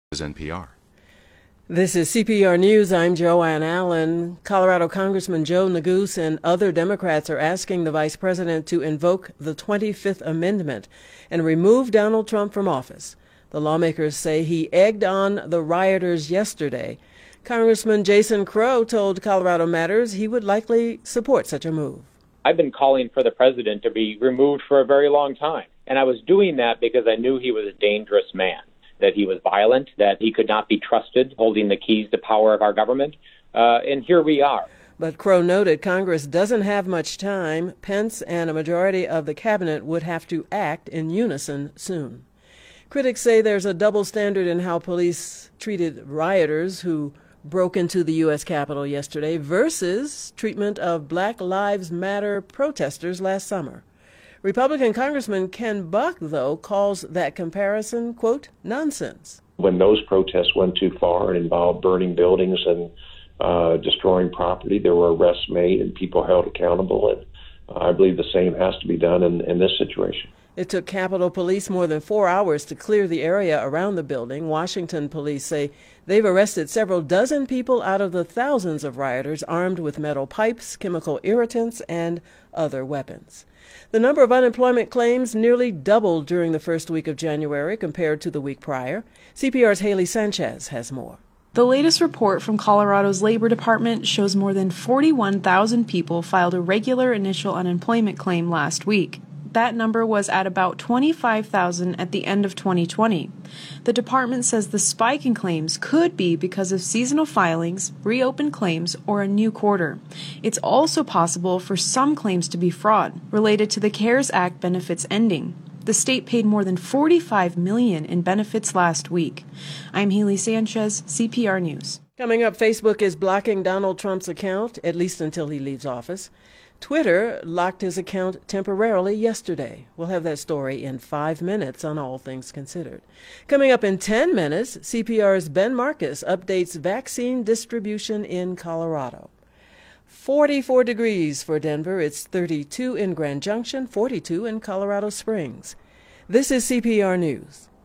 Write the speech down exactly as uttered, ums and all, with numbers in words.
N P R. This is C P R News. I'm Joanne Allen. Colorado Congressman Joe Neguse and other Democrats are asking the vice president to invoke the twenty-fifth Amendment and remove Donald Trump from office. The lawmakers say he egged on the rioters yesterday. Congressman Jason Crow told Colorado Matters he would likely support such a move. I've been calling for the president to be removed for a very long time, and I was doing that because I knew he was a dangerous man, that he was violent, that he could not be trusted holding the keys to power of our government, uh, and here we are. But Crow noted Congress doesn't have much time. Pence and a majority of the cabinet would have to act in unison soon. Critics say there's a double standard in how police treated rioters who broke into the U S Capitol yesterday versus treatment of Black Lives Matter protesters last summer. Republican Congressman Ken Buck, though, calls that comparison, quote, nonsense. When those protests went too far and involved burning buildings and uh, destroying property, there were arrests made and people held accountable, and uh, I believe the same has to be done in, in this situation. It took Capitol Police more than four hours to clear the area around the building. Washington police say they've arrested several dozen people out of the thousands of rioters armed with metal pipes, chemical irritants, and other weapons. The number of unemployment claims nearly doubled during the first week of January compared to the week prior. C P R's Haley Sanchez has more. The latest report from Colorado's Labor Department shows more than forty-one thousand people filed a regular initial unemployment claim last week. That number was at about twenty-five thousand at the end of twenty twenty. The department says the spike in claims could be because of seasonal filings, reopened claims, or a new quarter. It's also possible for some claims to be fraud, related to the CARES Act benefits ending. The state paid more than forty-five million dollars in benefits last week. I'm Haley Sanchez, C P R News. Coming up, Facebook is blocking Donald Trump's account, at least until he leaves office. Twitter locked his account temporarily yesterday. We'll have that story in five minutes on All Things Considered. Coming up in ten minutes, C P R's Ben Marcus updates vaccine distribution in Colorado. forty-four degrees for Denver. It's thirty-two in Grand Junction, forty-two in Colorado Springs. This is C P R News.